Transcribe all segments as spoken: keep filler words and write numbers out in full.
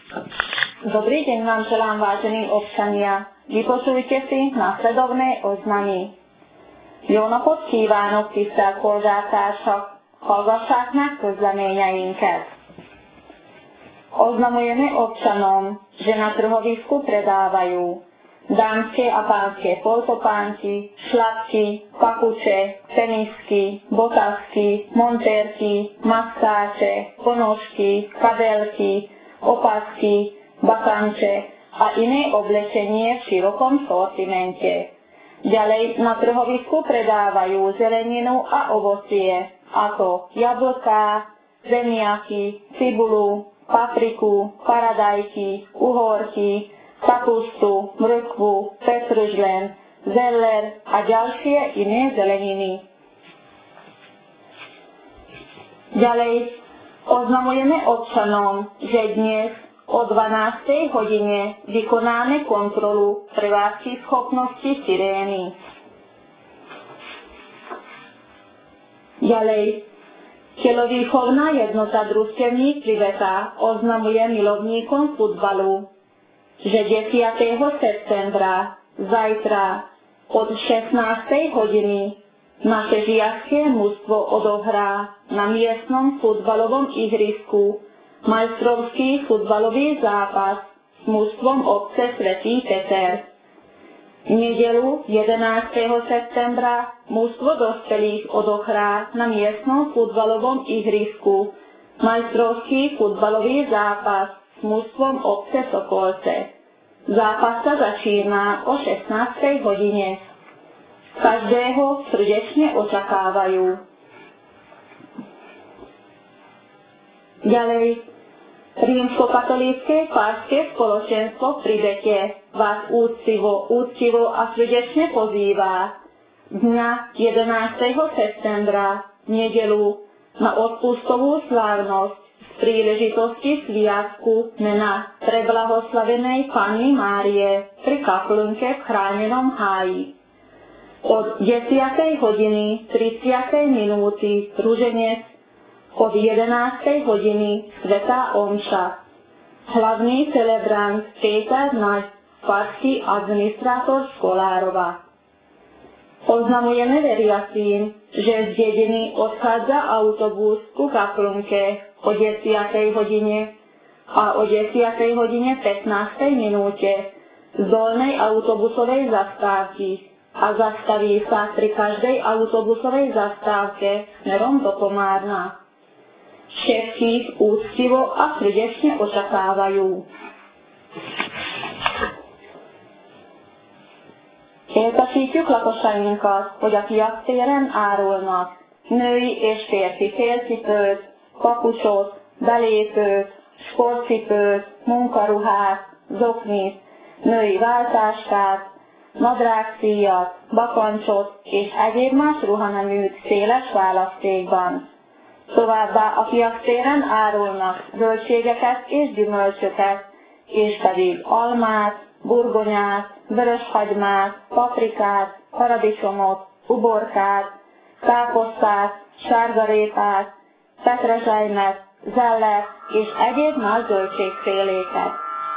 Dobrý deň vám želám, vážení občania. Vypočujte si následovné oznamy. Jó napot kívánok, tisztelt polgártársak! Hallgassák meg közleményeinket. Oznamujeme občanom, že na trhovisku predávajú dámske a pánske poltopánky, šlapky, papuče, tenisky, botasky, montérky, maskáče, ponožky, kabelky, opasky, bakanče a iné oblečenie v širokom sortimente. Ďalej na trhovisku predávajú zeleninu a ovocie, ako jablká, zemiaky, cibulu, papriku, paradajky, uhorky, kapustu, mrkvu, petržlen, zeller a ďalšie iné zeleniny. Ďalej oznamujeme občanom, že dnes o dvanástej hodine vykonáme kontrolu prevádzky schopnosti sirény. Ďalej, telovýchovná jednota Družstevník Priveta oznamuje milovníkom futbalu, že desiateho septembra, zajtra od šestnástej hodiny naše žiacké mužstvo odohrá na miestnom futbalovom ihrisku majstrovský futbalový zápas s mužstvom obce Svätý Peter. V nedeľu jedenásteho septembra mužstvo dospelých odohrá na miestnom futbalovom ihrisku majstrovský futbalový zápas s mužstvom obce Sokolce. Zápas sa začína o šestnástej hodine. Každého srdečne očakávajú. Ďalej, Rímskokatolícke farské spoločenstvo pri Bete vás úctivo, úctivo a srdečne pozýva dňa jedenásteho septembra, nedeľu, na odpustovú slávnosť z príležitosti sviatku mena preblahoslavenej Panny Márie pri kaplnke v chránenom háji. Od desiatej hodiny tridsiatej minúty ruženec, od jedenástej hodiny svätá omša. Hlavný celebrant Péter Naď, farský administrátor Skolárova. Oznamujeme veriacím, že z dediny odchádza autobus ku kaplnke o desiatej hodine a o desiatej hodine pätnástej minúte z dolnej autobusovej zastávky a zastaví sa pri každej autobusovej zastávke smerom do Komárna. Všetkých úctivo a srdečne očakávajú. Értesítjük lakosainkat, hogy a piactéren árulnak női és férfi félcipőt, kapucsot, belépőt, sportcipőt, munkaruhát, zoknit, női váltáskát, nadrágszíjat, bakancsot és egyéb más ruhaneműt széles választékban. Továbbá a piactéren árulnak zöldségeket és gyümölcsöket, és pedig almát, burgonyát, vöröshagymát, paprikát, paradicsomot, uborkát, káposztát, sárgarépát, petrezselymet, zellert és egyéb más zöldségféléket.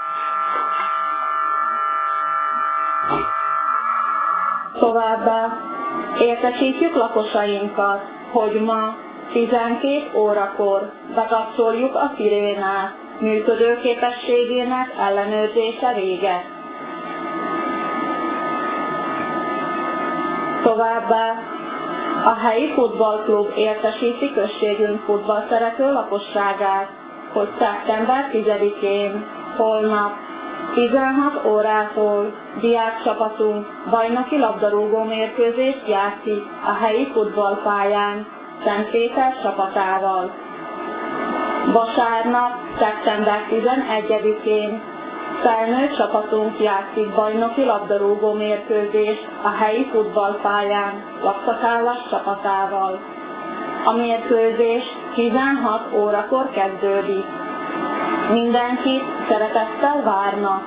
Továbbá értesítjük lakosainkat, hogy ma tizenkét órakor bekapcsoljuk a szirénát, működőképességének ellenőrzése véget. Továbbá a helyi futballklub értesíti községünk futballszerető lakosságát, hogy szeptember tizedikén, holnap tizenhat órától diákcsapatunk bajnoki labdarúgó mérkőzést játszik a helyi futballpályán Szent Péter csapatával. Vasárnap, szeptember tizenegyedikén felnőtt csapatunk játszik bajnoki labdarúgó mérkőzést a helyi futballpályán Lakszakállas csapatával. A mérkőzés tizenhat órakor kezdődik. Mindenkit szeretettel várnak.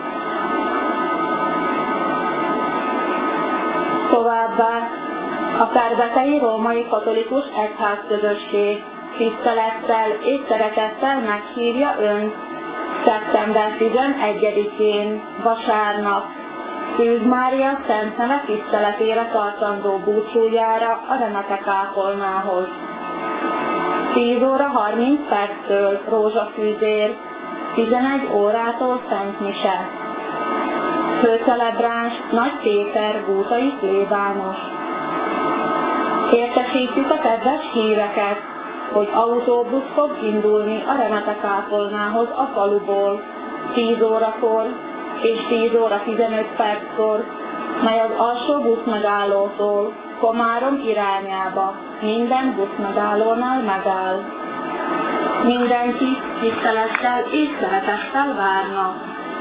Továbbá a Perbetei Római Katolikus Egyházközösség tisztelettel és szeretettel meghívja Önt szeptember december tizenegyedikén, vasárnap, Szűz Mária Szent Neve tiszteletére tartandó búcsújára a remete kápolnához. tíz óra harminc perctől rózsafűzér, tizenegy órától Szent Mise. Főcelebráns Nagy Péter Bútai plébános. Értesítjük a kedves híveket, hogy autóbusz fog indulni a remete kápolnához a faluból tíz órakor és tíz óra tizenöt perckor, mely az alsó buszmegállótól Komárom irányába minden buszmegállónál megáll. Mindenki tisztelettel és szeretettel várnak.